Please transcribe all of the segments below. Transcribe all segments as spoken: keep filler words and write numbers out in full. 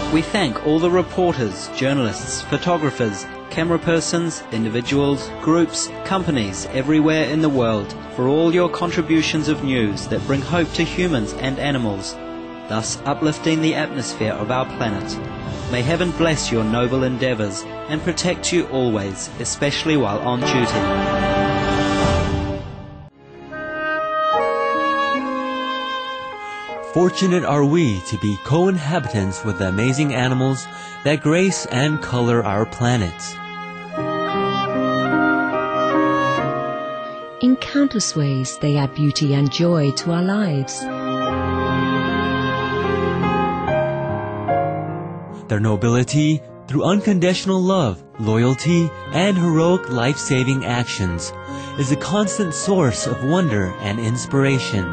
We thank all the reporters, journalists, photographers, camera persons, individuals, groups, companies everywhere in the world for all your contributions of news that bring hope to humans and animals, thus uplifting the atmosphere of our planet. May heaven bless your noble endeavours and protect you always, especially while on duty. Fortunate are we to be co-inhabitants with the amazing animals that grace and color our planet. In countless ways, they add beauty and joy to our lives. Their nobility, through unconditional love, loyalty, and heroic life-saving actions, is a constant source of wonder and inspiration.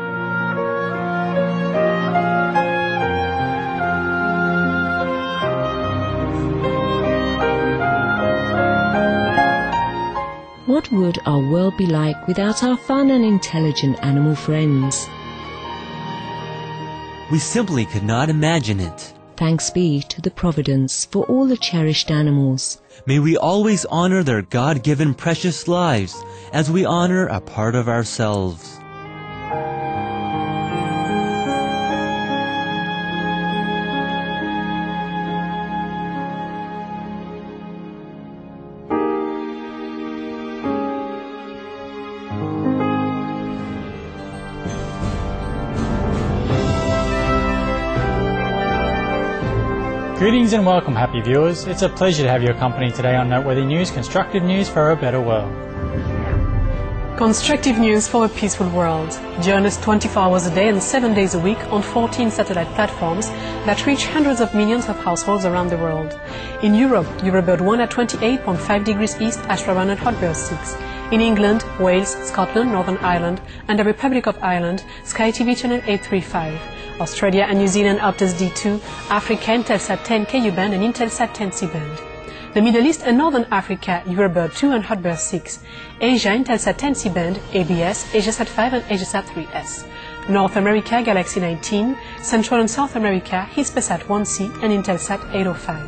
What would our world be like without our fun and intelligent animal friends? We simply could not imagine it. Thanks be to the Providence for all the cherished animals. May we always honor their God-given precious lives as we honor a part of ourselves. Greetings and welcome, happy viewers. It's a pleasure to have your company today on Noteworthy News, constructive news for a better world. Constructive news for a peaceful world. Journeys twenty-four hours a day and seven days a week on fourteen satellite platforms that reach hundreds of millions of households around the world. In Europe, Eurobird one at twenty-eight point five degrees east, Astra one at Hotbird six. In England, Wales, Scotland, Northern Ireland, and the Republic of Ireland, Sky T V channel eight thirty-five. Australia and New Zealand Optus D two, Africa Intelsat ten Ku band and Intelsat ten C band. The Middle East and Northern Africa, Eurobird two and Hotbird six. Asia Intelsat ten C band, A B S, AsiaSat five and AsiaSat three S. North America, Galaxy nineteen. Central and South America, Hispasat one C and Intelsat eight oh five.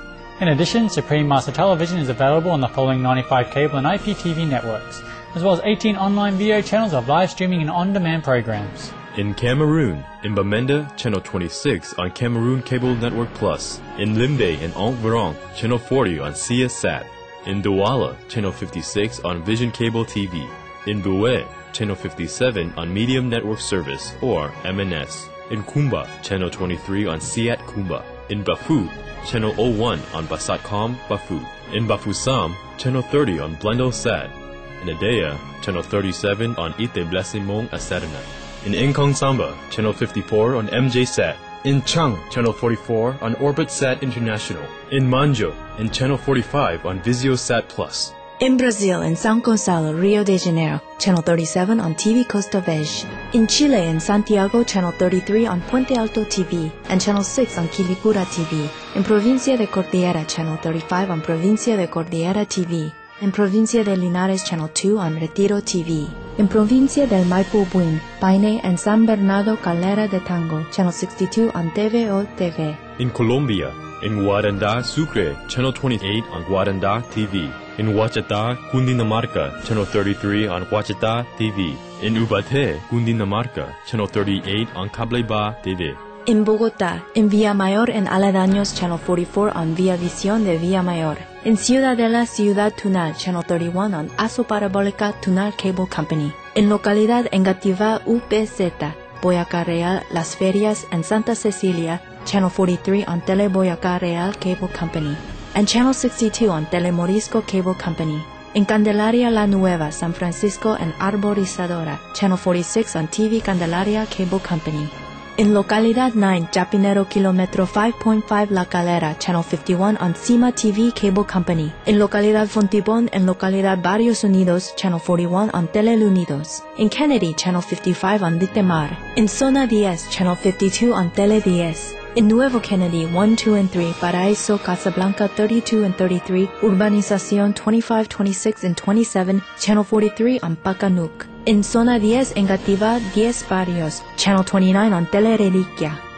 In addition, Supreme Master Television is available on the following ninety-five cable and I P T V networks, as well as eighteen online video channels of live streaming and on-demand programs. In Cameroon, in Bamenda, channel twenty-six on Cameroon Cable Network Plus. In Limbe and Enverong, channel forty on C S Sat. In Douala, channel fifty-six on Vision Cable T V. In Boué, channel fifty-seven on Medium Network Service, or M N S. In Kumba, channel twenty-three on Siat Kumba. In Bafut, channel oh one on Basatcom Bafut. In Bafoussam, channel thirty on Blendosat. In Adea, channel thirty-seven on Ite Blasimong Asadana. In Nkong Samba, channel fifty-four on M J Sat. In Chang, channel forty-four on OrbitSat International. In Manjo, in channel forty-five on VisioSat Plus. In Brazil, in São Gonçalo, Rio de Janeiro, channel thirty-seven on T V Costa Verde. In Chile, in Santiago, channel thirty-three on Puente Alto T V and channel six on Quilicura T V. In Provincia de Cordillera, channel thirty-five on Provincia de Cordillera T V. In Provincia de Linares, channel two on Retiro T V. In Provincia del Maipo Buin, Paine and San Bernardo Calera de Tango, channel sixty-two on T V O T V. In Colombia, in Guaranda, Sucre, channel twenty-eight on Guaranda T V. In Huachata, Cundinamarca, channel thirty-three on Huachata T V. In Ubaté, Cundinamarca, channel thirty-eight on Cableba T V. In Bogotá, in Villamayor and Aledaños, channel forty-four on Via Visión de Villamayor. In Ciudadela, Ciudad Tunal, channel thirty-one on Aso Parabólica Tunal Cable Company. In Localidad Engativá U P Z, Boyacá Real, Las Ferias, and Santa Cecilia, channel forty-three on Tele Boyacá Real Cable Company. And channel sixty-two on Telemorisco Cable Company. In Candelaria La Nueva, San Francisco, and Arborizadora, channel forty-six on T V Candelaria Cable Company. In Localidad nine, Chapinero Kilometro five point five La Calera, channel fifty-one on Cima T V Cable Company. In Localidad Fontibón and Localidad Barrios Unidos, channel forty-one on Teleunidos. In Kennedy, channel fifty-five on Litemar. In Zona ten, channel fifty-two on Tele ten. In Nuevo Kennedy, one, two, and three, Paraíso, Casablanca, thirty-two and thirty-three, Urbanización twenty-five, twenty-six, and twenty-seven, channel forty-three on Pacanuc. In Zona ten, Engativá, ten Barrios, channel twenty-nine on Tele Reliquia.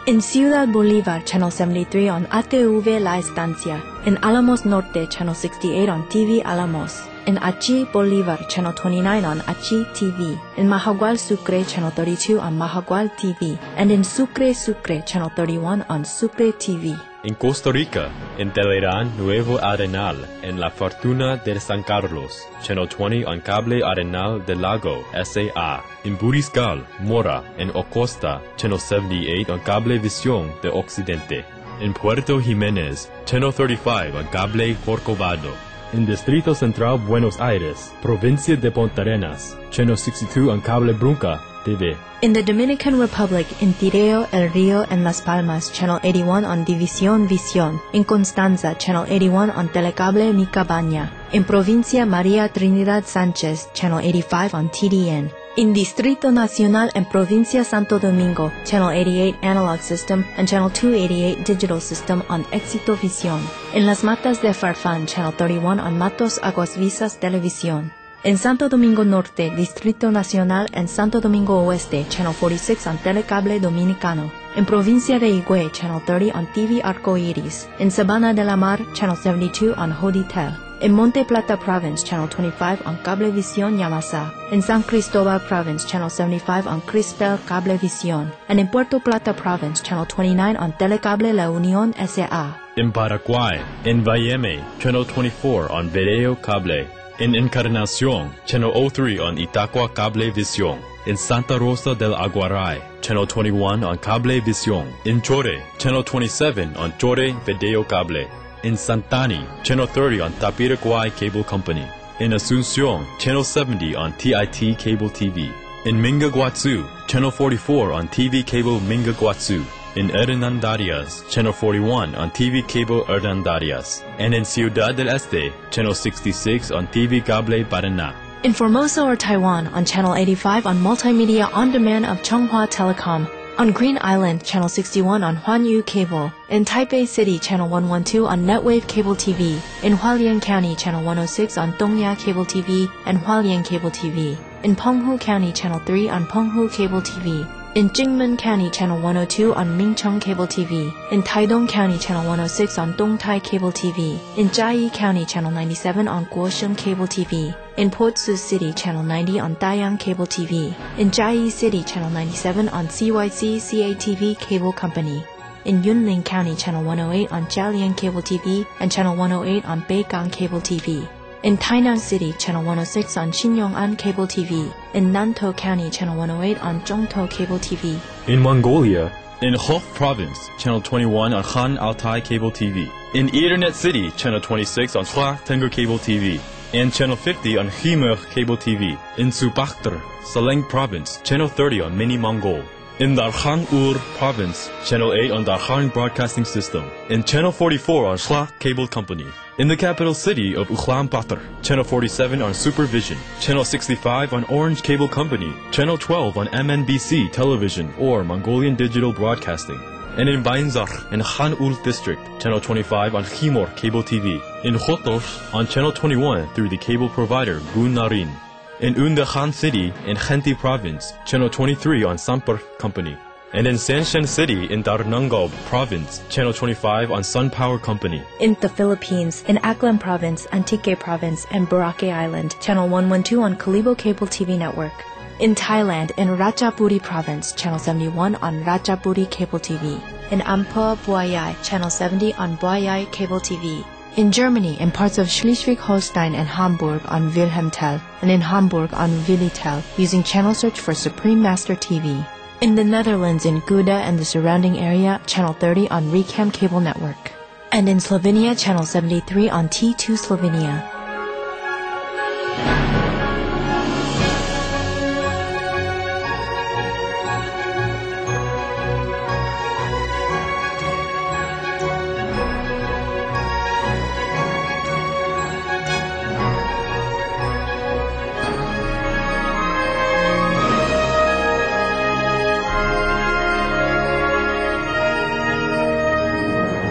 In Ciudad Bolívar, Channel seventy-three on A T V La Estancia. In Alamos Norte, Channel sixty-eight on T V Alamos. In Achi Bolívar, Channel twenty-nine on Achi T V. In Mahagual Sucre, Channel thirty-two on Mahagual T V. And in Sucre Sucre, Channel thirty-one on Sucre T V. In Costa Rica, in Telerán Nuevo Arenal, en La Fortuna de San Carlos, Channel twenty on Cable Arenal del Lago, S A A. In Buriscal, Mora, en Ocosta, Channel seventy-eight on Cable Visión de Occidente. In Puerto Jiménez, Channel thirty-five on Cable Corcovado. In Distrito Central Buenos Aires, Provincia de Puntarenas, Channel sixty-two on Cable Brunca T V. In the Dominican Republic, in Tireo, El Rio, and Las Palmas, Channel eighty-one on División Visión. In Constanza, Channel eighty-one on Telecable Mi Cabaña. In Provincia María Trinidad Sánchez, Channel eighty-five on T D N. In Distrito Nacional and Provincia Santo Domingo, Channel eighty-eight Analog System and Channel two eighty-eight Digital System on Éxito Visión. In Las Matas de Farfán, Channel thirty-one on Matos Aguas Visas Televisión. In Santo Domingo Norte, Distrito Nacional and Santo Domingo Oeste, Channel forty-six on Telecable Dominicano. In Provincia de Higüey, Channel thirty on T V Arcoiris. In Sabana de la Mar, Channel seventy-two on Hoditel. In Monte Plata Province, Channel twenty-five on Cablevisión Yamasa. In San Cristobal Province, Channel seventy-five on Crispel Cablevisión. And in Puerto Plata Province, Channel twenty-nine on Telecable La Unión S A. In Paraguay, in Valleme, Channel twenty-four on Video Cable. In Encarnación, Channel oh three on Itacua Cablevisión. In Santa Rosa del Aguaray, Channel twenty-one on Cablevisión. In Chore, Channel twenty-seven on Chore Video Cable. In Santani, Channel thirty on Tapiraguay Cable Company. In Asunción, Channel seventy on T I T Cable T V. In Mingaguazú, Channel forty-four on T V Cable Mingaguazú. In Hernandarias, Channel forty-one on T V Cable Hernandarias. And in Ciudad del Este, Channel sixty-six on T V Cable Paraná. In Formosa or Taiwan, on Channel eighty-five on Multimedia On Demand of Chunghwa Telecom. On Green Island, Channel sixty-one on Huanyu Cable. In Taipei City, Channel one twelve on Netwave Cable T V. In Hualien County, Channel one oh six on Dongya Cable T V and Hualien Cable T V. In Penghu County, Channel three on Penghu Cable T V. In Jingmen County, Channel one oh two on Mincheng Cable T V. In Taidong County, Channel one oh six on Dongtai Cable T V. In Jiayi County, Channel ninety-seven on Guosheng Cable T V. In Port-Sus City, Channel ninety on Dayang Cable T V. In Jiayi City, Channel ninety-seven on C Y C C A T V Cable Company. In Yunlin County, Channel one oh eight on Jialian Cable T V and Channel one oh eight on Beigang Cable T V. In Tainan City, Channel one oh six on Xinyong'an Cable T V. In Nantou County, Channel one oh eight on Zhongtou Cable T V. In Mongolia, in Hof Province, Channel twenty-one on Han Altai Cable T V. In Ethernet City, Channel twenty-six on Hua Tengger Cable T V. And Channel fifty on Himer Cable T V. In Subakhtar, Saleng Province, Channel thirty on Mini Mongol. In Darkhan Ur Province, Channel eight on Darkhan Broadcasting System. In Channel forty-four on Shla Cable Company. In the capital city of Ulaanbaatar, Channel forty-seven on Supervision. Channel sixty-five on Orange Cable Company. Channel twelve on M N B C Television or Mongolian Digital Broadcasting. And in Bainzar in Khan Ul District, Channel twenty-five on Khimor Cable T V. In Khotos on Channel twenty-one through the cable provider Gun Narin. In Unda Khan City in Khenti Province, Channel twenty-three on Sampur Company. And in Sanshan City in Darnangob Province, Channel twenty-five on Sun Power Company. In the Philippines, in Aklan Province, Antique Province, and Boracay Island, Channel one twelve on Kalibo Cable T V Network. In Thailand, in Ratchaburi Province, Channel seventy-one on Ratchaburi Cable T V. In Amphoe Buayai, Channel seventy on Buayai Cable T V. In Germany, in parts of Schleswig-Holstein and Hamburg on Wilhelmtel, and in Hamburg on Willitel, using channel search for Supreme Master T V. In the Netherlands, in Gouda and the surrounding area, Channel thirty on Recam Cable Network. And in Slovenia, Channel seventy-three on T two Slovenia.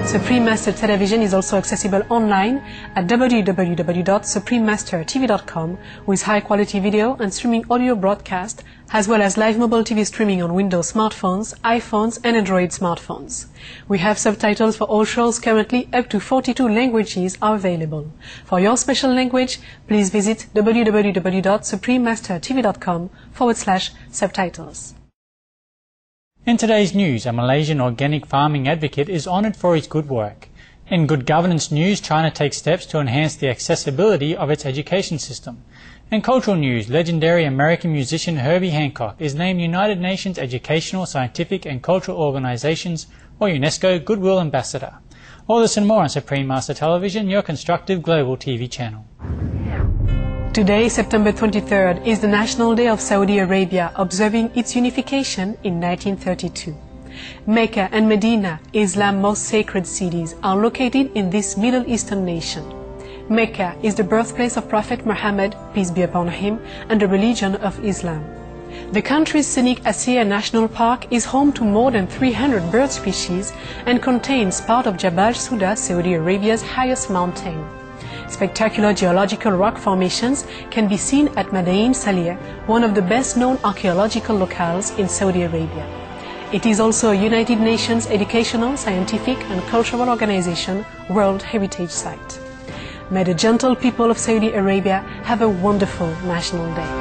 Supreme Master Television is also accessible online at w w w dot supreme master t v dot com with high-quality video and streaming audio broadcast, as well as live mobile T V streaming on Windows smartphones, iPhones and Android smartphones. We have subtitles for all shows. Currently, up to forty-two languages are available. For your special language, please visit w w w dot supreme master t v dot com forward slash subtitles. In today's news, a Malaysian organic farming advocate is honoured for his good work. In good governance news, China takes steps to enhance the accessibility of its education system. In cultural news, legendary American musician Herbie Hancock is named United Nations Educational, Scientific and Cultural Organizations, or UNESCO, Goodwill Ambassador. All this and more on Supreme Master Television, your constructive global T V channel. Today, September twenty-third, is the National Day of Saudi Arabia, observing its unification in nineteen thirty-two. Mecca and Medina, Islam's most sacred cities, are located in this Middle Eastern nation. Mecca is the birthplace of Prophet Muhammad, peace be upon him, and the religion of Islam. The country's scenic Asir National Park is home to more than three hundred bird species and contains part of Jabal Suda, Saudi Arabia's highest mountain. Spectacular geological rock formations can be seen at Madain Salih, one of the best-known archaeological locales in Saudi Arabia. It is also a United Nations Educational, Scientific and Cultural Organization World Heritage Site. May the gentle people of Saudi Arabia have a wonderful National Day.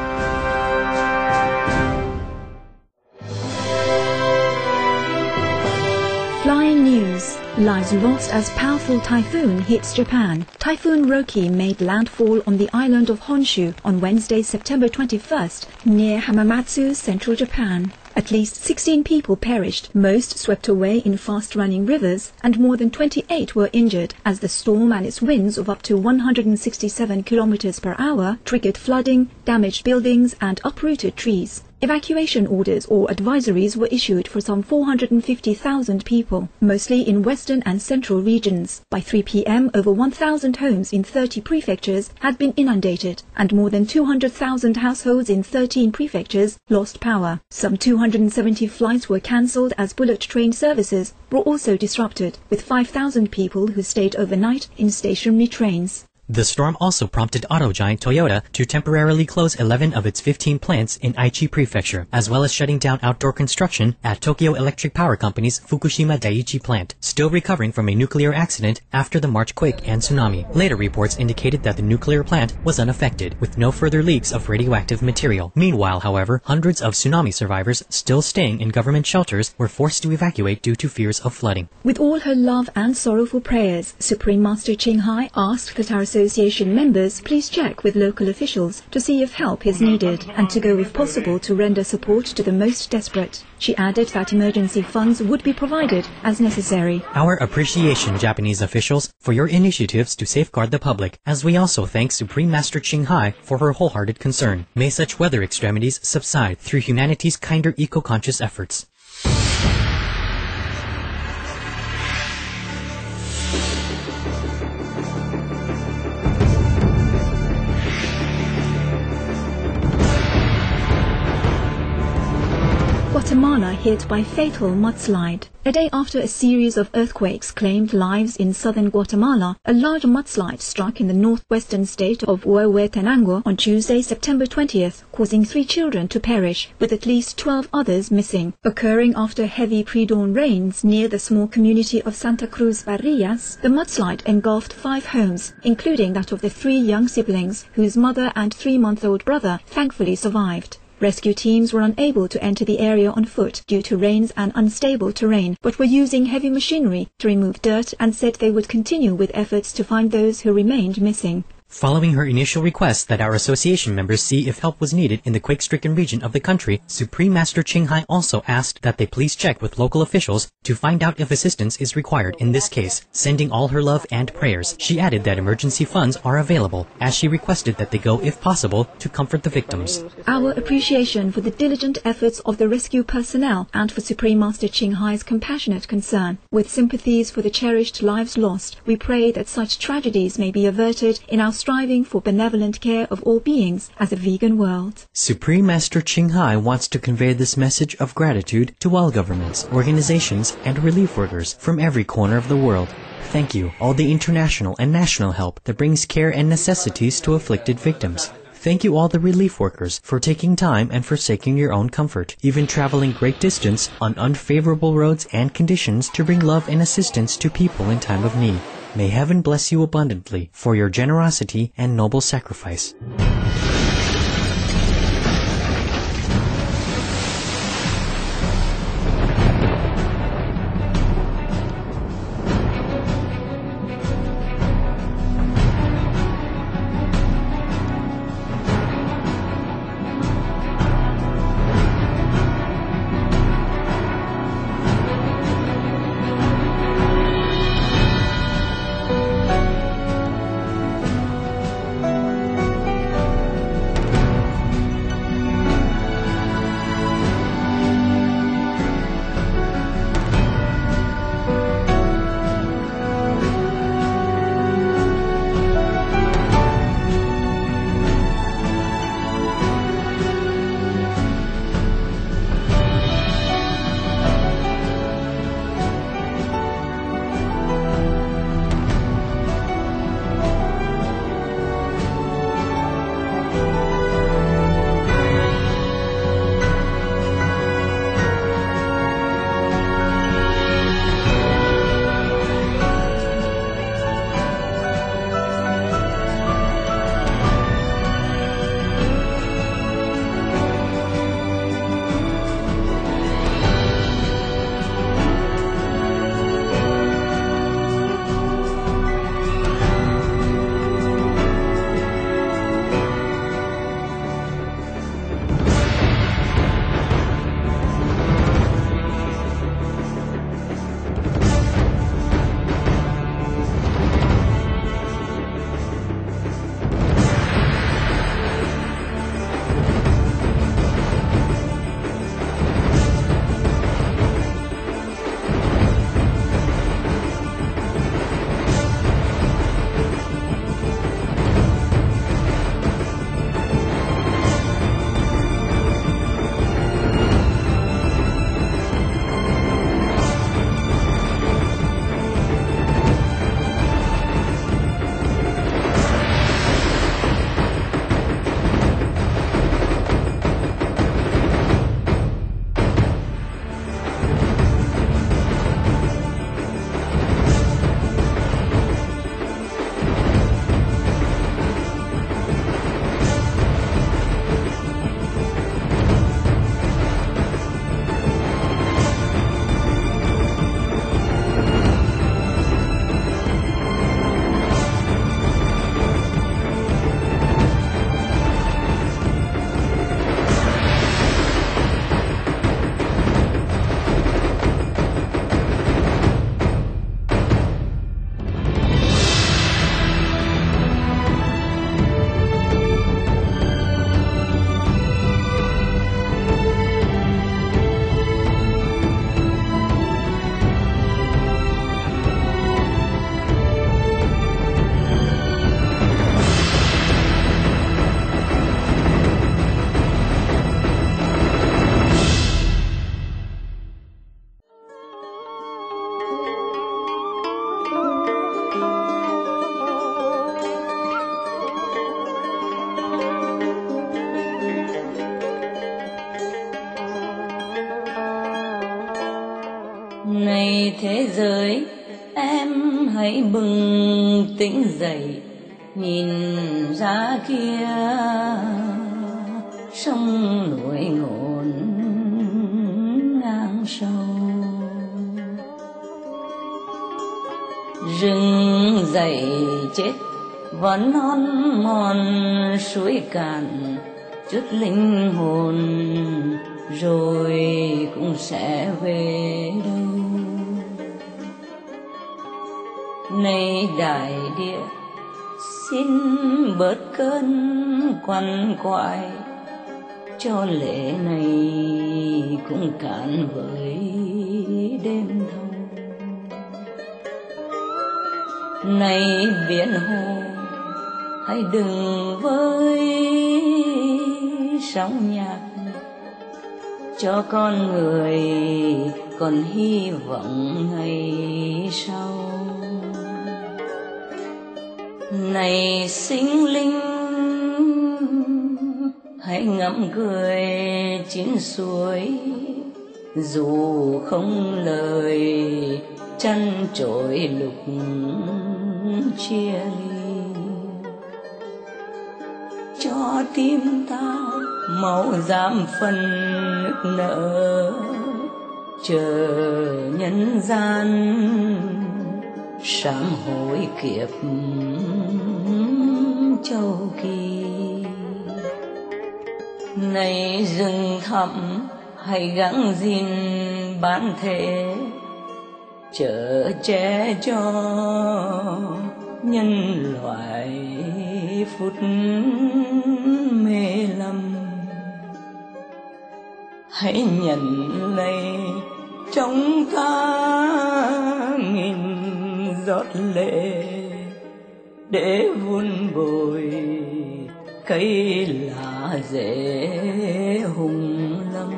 Flying news. Lives lost as powerful typhoon hits Japan. Typhoon Roki made landfall on the island of Honshu on Wednesday, September twenty-first, near Hamamatsu, central Japan. At least sixteen people perished, most swept away in fast-running rivers, and more than twenty-eight were injured as the storm and its winds of up to one hundred sixty-seven kilometers per hour triggered flooding, damaged buildings, and uprooted trees. Evacuation orders or advisories were issued for some four hundred fifty thousand people, mostly in western and central regions. By three p m, over one thousand homes in thirty prefectures had been inundated, and more than two hundred thousand households in thirteen prefectures lost power. Some two hundred seventy flights were cancelled as bullet train services were also disrupted, with five thousand people who stayed overnight in stationary trains. The storm also prompted auto giant Toyota to temporarily close eleven of its fifteen plants in Aichi Prefecture, as well as shutting down outdoor construction at Tokyo Electric Power Company's Fukushima Daiichi plant, still recovering from a nuclear accident after the March quake and tsunami. Later reports indicated that the nuclear plant was unaffected, with no further leaks of radioactive material. Meanwhile, however, hundreds of tsunami survivors still staying in government shelters were forced to evacuate due to fears of flooding. With all her love and sorrowful prayers, Supreme Master Ching Hai asked that our association members please check with local officials to see if help is needed and to go if possible to render support to the most desperate. She added that emergency funds would be provided as necessary. Our appreciation, Japanese officials, for your initiatives to safeguard the public, as we also thank Supreme Master Ching Hai for her wholehearted concern. May such weather extremities subside through humanity's kinder eco-conscious efforts. Guatemala hit by fatal mudslide. A day after a series of earthquakes claimed lives in southern Guatemala, a large mudslide struck in the northwestern state of Huehuetenango on Tuesday, September twentieth, causing three children to perish, with at least twelve others missing. Occurring after heavy pre-dawn rains near the small community of Santa Cruz Barrillas, the mudslide engulfed five homes, including that of the three young siblings, whose mother and three-month-old brother thankfully survived. Rescue teams were unable to enter the area on foot due to rains and unstable terrain, but were using heavy machinery to remove dirt and said they would continue with efforts to find those who remained missing. Following her initial request that our association members see if help was needed in the quake-stricken region of the country, Supreme Master Ching Hai also asked that they please check with local officials to find out if assistance is required in this case, sending all her love and prayers. She added that emergency funds are available, as she requested that they go, if possible, to comfort the victims. Our appreciation for the diligent efforts of the rescue personnel and for Supreme Master Ching Hai's compassionate concern. With sympathies for the cherished lives lost, we pray that such tragedies may be averted in our striving for benevolent care of all beings as a vegan world. Supreme Master Ching Hai wants to convey this message of gratitude to all governments, organizations, and relief workers from every corner of the world. Thank you, all the international and national help that brings care and necessities to afflicted victims. Thank you all the relief workers for taking time and forsaking your own comfort, even traveling great distance on unfavorable roads and conditions to bring love and assistance to people in time of need. May heaven bless you abundantly for your generosity and noble sacrifice. Này thế giới, em hãy bừng tỉnh dậy, nhìn ra kia sông nổi ngổn ngang sâu. Rừng dậy chết vẫn non mòn suối cạn, chút linh hồn rồi cũng sẽ về đâu. Này đại địa, xin bớt cơn quằn quại, cho lễ này cũng cạn với đêm thâu. Này biển hồ, hãy đừng với sóng nhạc, cho con người còn hy vọng ngày sau. Này sinh linh, hãy ngậm cười chín suối, dù không lời chăn trội lục chia ly. Cho tim ta máu giảm phần nức nở, chờ nhân gian sám hối kiếp châu kỳ. Này rừng thẳm, hãy gắng gìn bản thể, chở che cho nhân loại phút mê lầm. Hãy nhận lấy trong ta nghìn giọt lệ, để vun bồi cây lá rễ hùng lâm.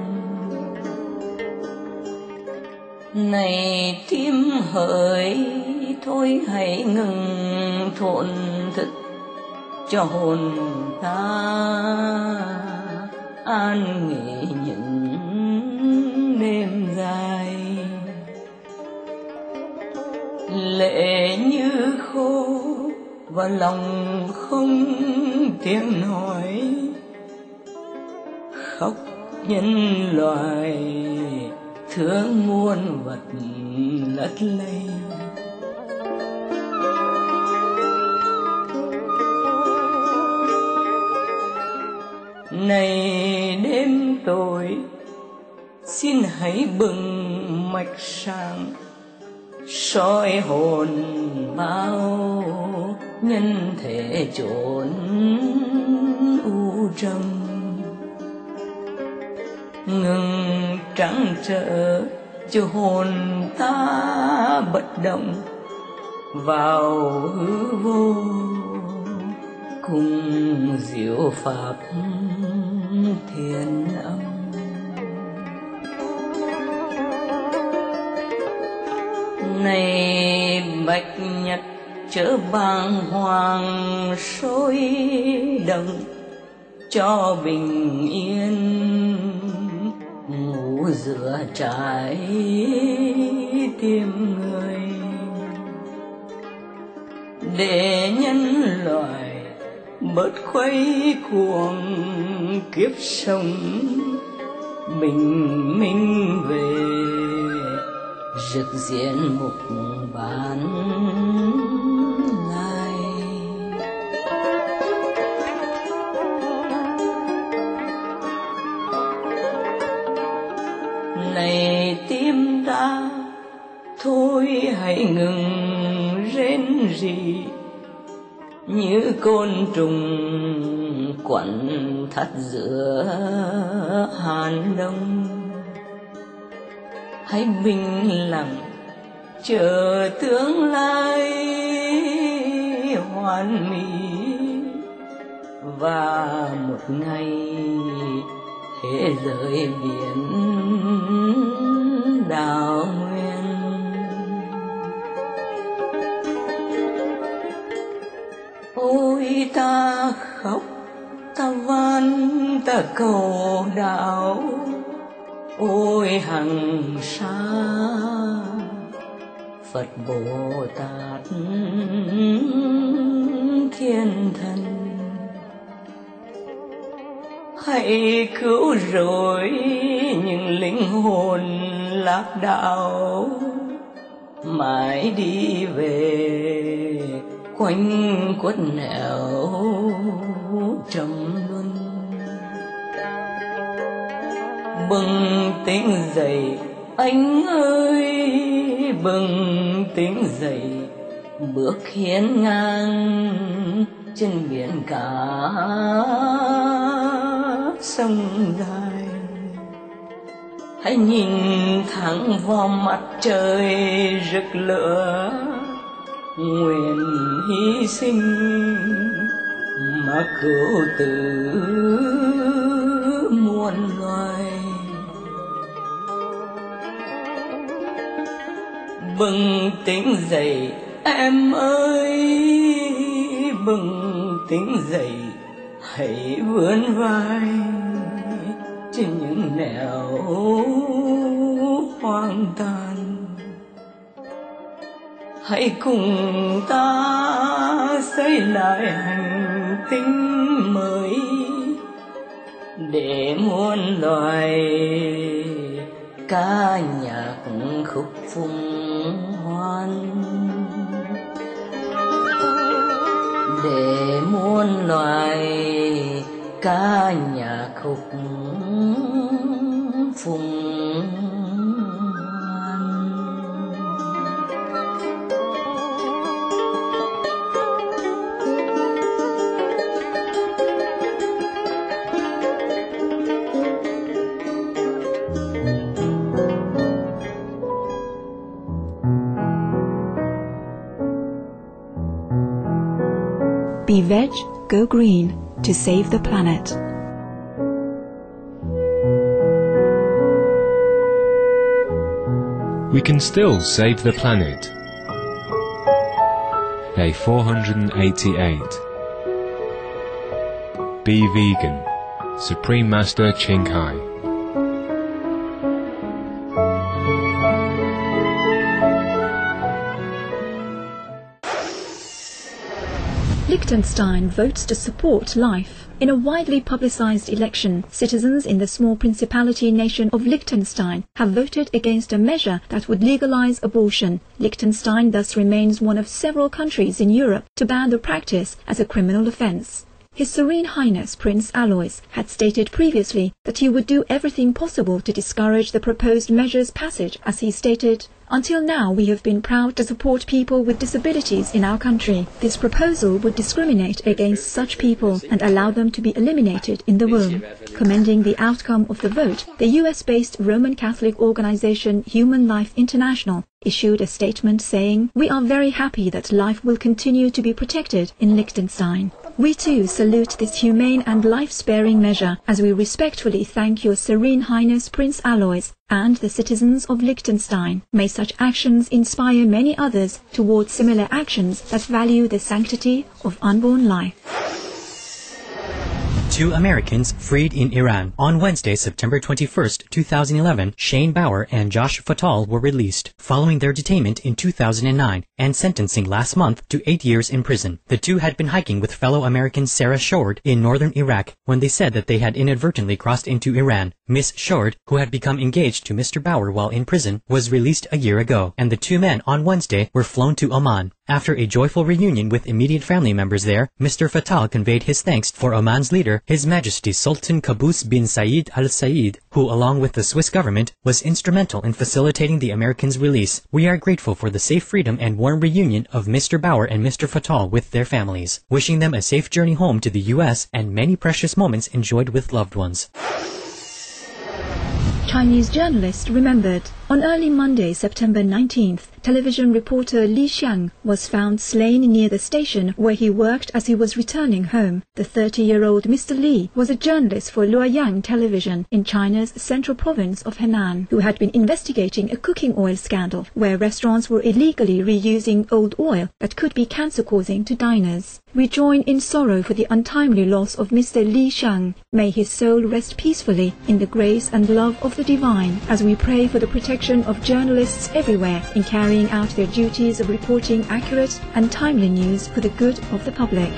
Này tim hỡi, thôi hãy ngừng thổn thức, cho hồn ta an nghỉ những đêm dài. Lệ như khô và lòng không tiếng nói, khóc nhân loại thương muôn vật lất lây. Này đêm tối, xin hãy bừng mạch sáng, soi hồn bao nhân thể chốn u trầm. Ngừng trắng trở cho hồn ta bất động vào hư vô, cùng diệu pháp thiên âm. Này bạch nhật chớ bàng hoàng sôi động, cho bình yên ngủ giữa trái tim người. Để nhân loại bớt khuấy cuồng kiếp sống, bình minh về rực diễn mục bán lai. Này tim ta, thôi hãy ngừng rên rỉ, như côn trùng quặn thắt giữa hàn đông. Hãy bình lặng chờ tương lai hoàn mỹ, và một ngày thế giới biển đảo nguyên. Ôi ta khóc, ta van, ta cầu đạo, ôi hằng sa Phật Bồ Tát thiên thần, hãy cứu rỗi những linh hồn lạc đạo, mãi đi về quanh quất nẻo trầm luân. Bừng tỉnh dậy anh ơi, bừng tỉnh dậy, bước hiên ngang trên biển cả sông dài. Hãy nhìn thẳng vào mặt trời rực lửa, nguyện hy sinh cứu tử muôn loài. Bừng tỉnh dậy em ơi, bừng tỉnh dậy, hãy vươn vai trên những nẻo hoang tàn. Hãy cùng ta xây lại hành tinh mới để muôn loài ca nhạc khúc phùng hoan, để muôn loài ca nhạc khúc phùng. Be veg, go green to save the planet. We can still save the planet. Day four hundred eighty-eight. Be vegan. Supreme Master Ching Hai. Liechtenstein votes to support life. In a widely publicized election, citizens in the small principality nation of Liechtenstein have voted against a measure that would legalize abortion. Liechtenstein thus remains one of several countries in Europe to ban the practice as a criminal offense. His Serene Highness Prince Alois had stated previously that he would do everything possible to discourage the proposed measure's passage, as he stated, "Until now we have been proud to support people with disabilities in our country. This proposal would discriminate against such people and allow them to be eliminated in the womb." Commending the outcome of the vote, the U S-based Roman Catholic organization Human Life International issued a statement saying, "We are very happy that life will continue to be protected in Liechtenstein. We too salute this humane and life-sparing measure as we respectfully thank Your Serene Highness Prince Alois and the citizens of Liechtenstein. May such actions inspire many others towards similar actions that value the sanctity of unborn life." Two Americans freed in Iran. On Wednesday, September twenty-first, two thousand eleven, Shane Bauer and Josh Fatal were released following their detainment in two thousand nine and sentencing last month to eight years in prison. The two had been hiking with fellow American Sarah Shord in northern Iraq when they said that they had inadvertently crossed into Iran. Miss Shord, who had become engaged to Mister Bauer while in prison, was released a year ago, and the two men on Wednesday were flown to Oman. After a joyful reunion with immediate family members there, Mister Fatal conveyed his thanks for Oman's leader, His Majesty Sultan Qaboos bin Said Al Said, who, along with the Swiss government, was instrumental in facilitating the Americans' release. "We are grateful for the safe freedom and warm reunion of Mister Bauer and Mister Fatal with their families, wishing them a safe journey home to the U S and many precious moments enjoyed with loved ones." Chinese journalist remembered. On early Monday, September nineteenth, television reporter Li Xiang was found slain near the station where he worked as he was returning home. The thirty-year-old Mister Li was a journalist for Luoyang Television in China's central province of Henan, who had been investigating a cooking oil scandal where restaurants were illegally reusing old oil that could be cancer-causing to diners. We join in sorrow for the untimely loss of Mister Li Xiang. May his soul rest peacefully in the grace and love of the divine, as we pray for the protection of journalists everywhere in carrying out their duties of reporting accurate and timely news for the good of the public.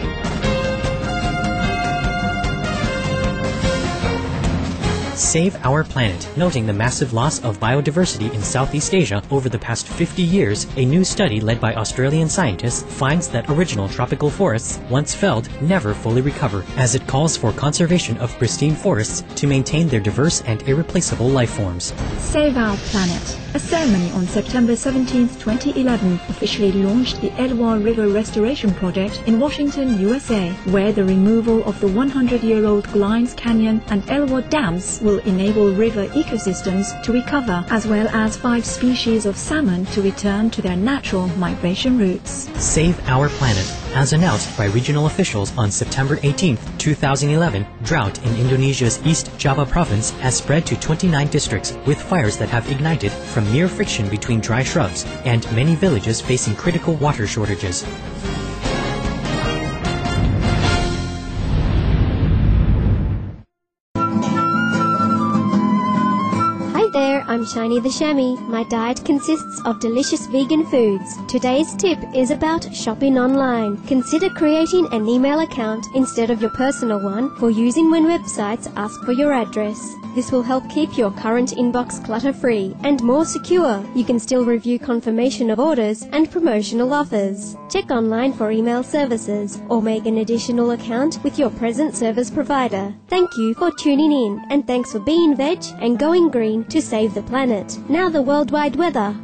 Save Our Planet. Noting the massive loss of biodiversity in Southeast Asia over the past fifty years, a new study led by Australian scientists finds that original tropical forests, once felled, never fully recover, as it calls for conservation of pristine forests to maintain their diverse and irreplaceable life forms. Save Our Planet. A ceremony on September seventeenth, twenty eleven officially launched the Elwha River Restoration Project in Washington, U S A, where the removal of the one hundred year old Glines Canyon and Elwha dams will enable river ecosystems to recover, as well as five species of salmon to return to their natural migration routes. Save Our Planet. As announced by regional officials on September eighteenth, two thousand eleven, drought in Indonesia's East Java province has spread to twenty-nine districts, with fires that have ignited from mere friction between dry shrubs, and many villages facing critical water shortages. I'm Shiny the Chamois. My diet consists of delicious vegan foods. Today's tip is about shopping online. Consider creating an email account instead of your personal one for using when websites ask for your address. This will help keep your current inbox clutter-free and more secure. You can still review confirmation of orders and promotional offers. Check online for email services or make an additional account with your present service provider. Thank you for tuning in, and thanks for being veg and going green to save the planet. Now the worldwide weather.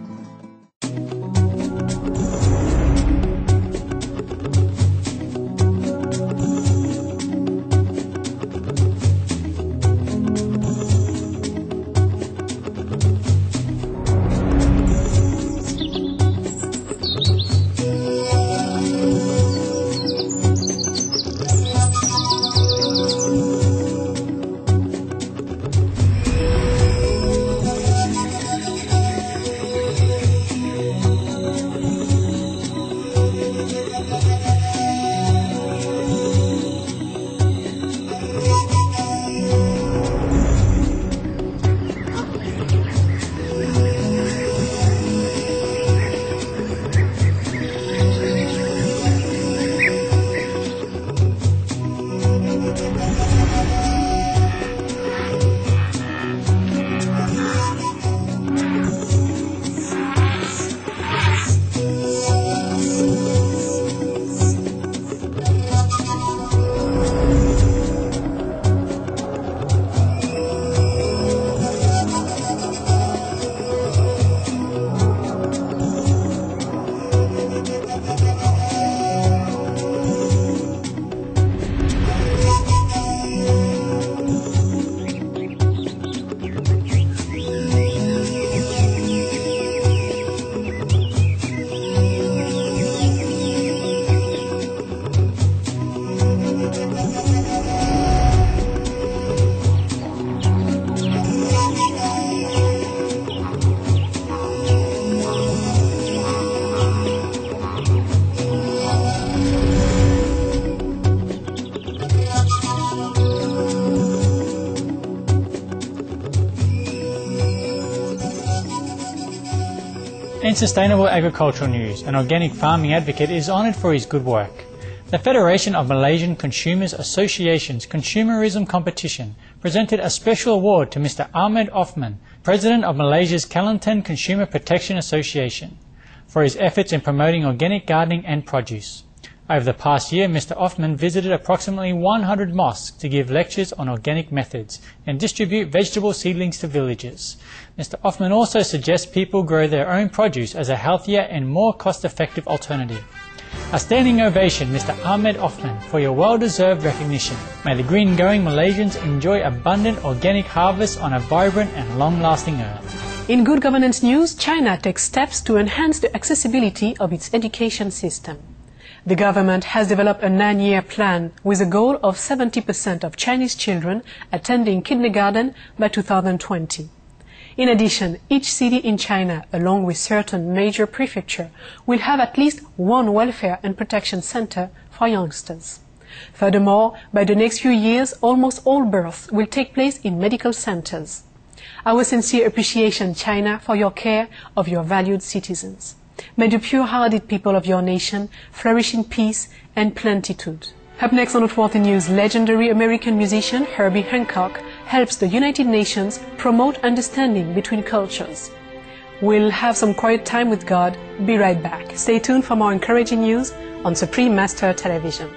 In sustainable agricultural news, an organic farming advocate is honoured for his good work. The Federation of Malaysian Consumers Association's Consumerism Competition presented a special award to Mister Ahmed Othman, President of Malaysia's Kelantan Consumer Protection Association, for his efforts in promoting organic gardening and produce. Over the past year, Mister Othman visited approximately one hundred mosques to give lectures on organic methods and distribute vegetable seedlings to villagers. Mister Othman also suggests people grow their own produce as a healthier and more cost-effective alternative. A standing ovation, Mister Ahmed Othman, for your well-deserved recognition. May the green-going Malaysians enjoy abundant organic harvests on a vibrant and long-lasting earth. In good governance news, China takes steps to enhance the accessibility of its education system. The government has developed a nine-year plan with a goal of seventy percent of Chinese children attending kindergarten by two thousand twenty. In addition, each city in China, along with certain major prefectures, will have at least one welfare and protection center for youngsters. Furthermore, by the next few years, almost all births will take place in medical centers. Our sincere appreciation, China, for your care of your valued citizens. May the pure-hearted people of your nation flourish in peace and plenitude. Up next on Noteworthy News, legendary American musician Herbie Hancock helps the United Nations promote understanding between cultures. We'll have some quiet time with God. Be right back. Stay tuned for more encouraging news on Supreme Master Television.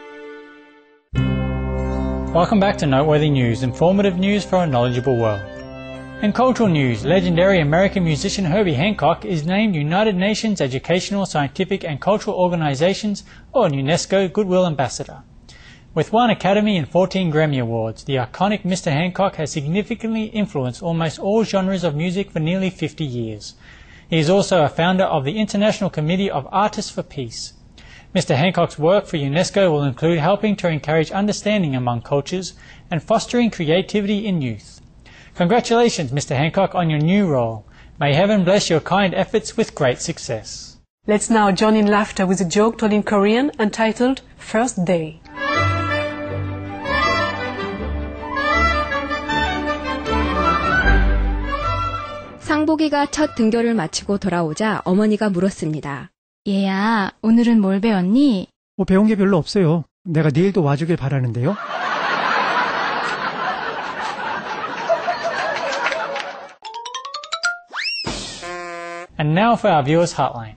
Welcome back to Noteworthy News, informative news for a knowledgeable world. In cultural news, legendary American musician Herbie Hancock is named United Nations Educational, Scientific and Cultural Organizations or UNESCO Goodwill Ambassador. With one Academy and fourteen Grammy Awards, the iconic Mister Hancock has significantly influenced almost all genres of music for nearly fifty years. He is also a founder of the International Committee of Artists for Peace. Mister Hancock's work for UNESCO will include helping to encourage understanding among cultures and fostering creativity in youth. Congratulations, Mister Hancock, on your new role. May heaven bless your kind efforts with great success. Let's now join in laughter with a joke told in Korean entitled First Day. 상복이가 첫 등교를 마치고 돌아오자 어머니가 물었습니다. 얘야, 오늘은 뭘 배웠니? 뭐 배운 게 별로 없어요. 내가 내일도 와주길 바라는데요. And now for our viewers hotline.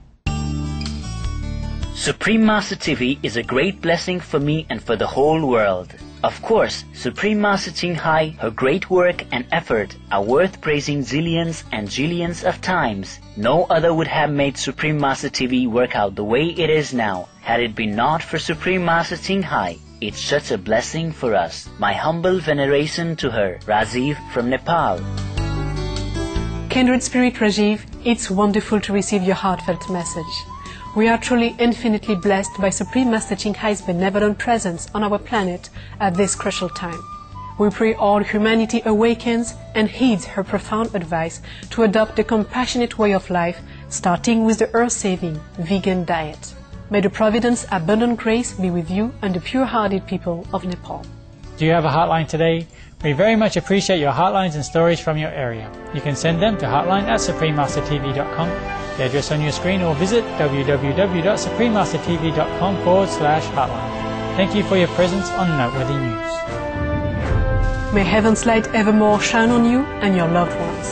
Supreme Master T V is a great blessing for me and for the whole world. Of course, Supreme Master Ching Hai, her great work and effort are worth praising zillions and zillions of times. No other would have made Supreme Master T V work out the way it is now, had it been not for Supreme Master Ching Hai. It's such a blessing for us. My humble veneration to her, Rajiv from Nepal. Kindred Spirit Rajiv, it's wonderful to receive your heartfelt message. We are truly infinitely blessed by Supreme Master Ching Hai's benevolent presence on our planet at this crucial time. We pray all humanity awakens and heeds her profound advice to adopt a compassionate way of life, starting with the earth-saving vegan diet. May the Providence abundant grace be with you and the pure-hearted people of Nepal. Do you have a hotline today? We very much appreciate your hotlines and stories from your area. You can send them to hotline at supreme master t v dot com, the address on your screen, or visit w w w dot supreme master t v dot com forward slash hotline. Thank you for your presence on Noteworthy News. May heaven's light evermore shine on you and your loved ones.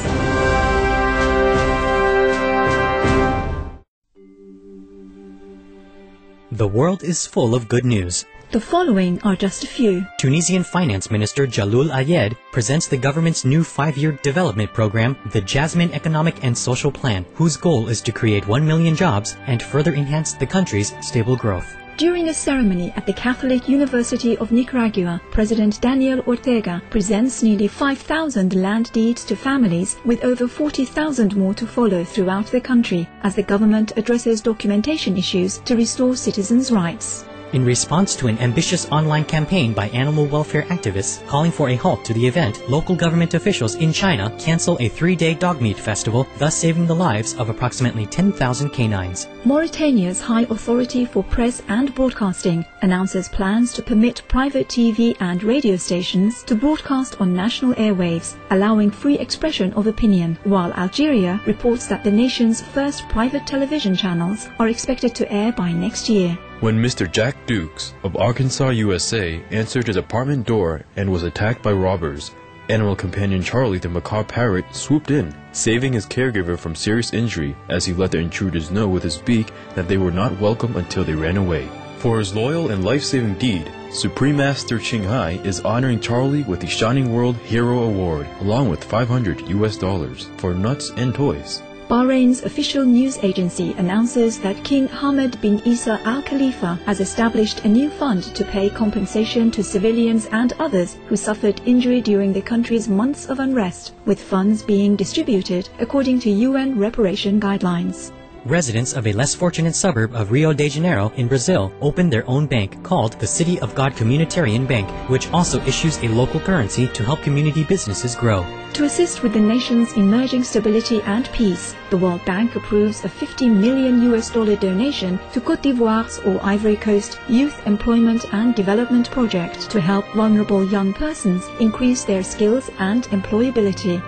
The world is full of good news. The following are just a few. Tunisian Finance Minister Jalloul Ayed presents the government's new five-year development program, the Jasmine Economic and Social Plan, whose goal is to create one million jobs and further enhance the country's stable growth. During a ceremony at the Catholic University of Nicaragua, President Daniel Ortega presents nearly five thousand land deeds to families, with over forty thousand more to follow throughout the country as the government addresses documentation issues to restore citizens' rights. In response to an ambitious online campaign by animal welfare activists calling for a halt to the event, local government officials in China cancel a three-day dog meat festival, thus saving the lives of approximately ten thousand canines. Mauritania's High Authority for Press and Broadcasting announces plans to permit private T V and radio stations to broadcast on national airwaves, allowing free expression of opinion, while Algeria reports that the nation's first private television channels are expected to air by next year. When Mister Jack Dukes of Arkansas, U S A answered his apartment door and was attacked by robbers, animal companion Charlie the macabre parrot swooped in, saving his caregiver from serious injury as he let the intruders know with his beak that they were not welcome until they ran away. For his loyal and life-saving deed, Supreme Master Ching Hai is honoring Charlie with the Shining World Hero Award, along with five hundred U S dollars for nuts and toys. Bahrain's official news agency announces that King Hamad bin Isa Al Khalifa has established a new fund to pay compensation to civilians and others who suffered injury during the country's months of unrest, with funds being distributed according to U N reparation guidelines. Residents of a less fortunate suburb of Rio de Janeiro in Brazil opened their own bank called the City of God Communitarian Bank, which also issues a local currency to help community businesses grow. To assist with the nation's emerging stability and peace, the World Bank approves a fifty million U S dollar donation to Côte d'Ivoire's or Ivory Coast Youth Employment and Development Project to help vulnerable young persons increase their skills and employability.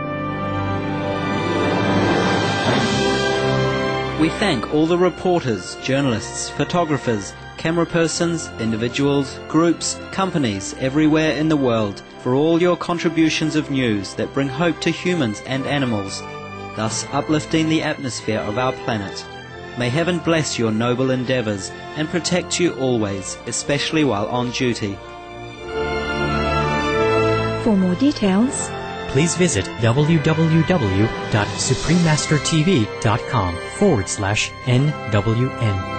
We thank all the reporters, journalists, photographers, camera persons, individuals, groups, companies everywhere in the world for all your contributions of news that bring hope to humans and animals, thus uplifting the atmosphere of our planet. May heaven bless your noble endeavors and protect you always, especially while on duty. For more details, please visit w w w dot supreme master t v dot com forward slash N W N.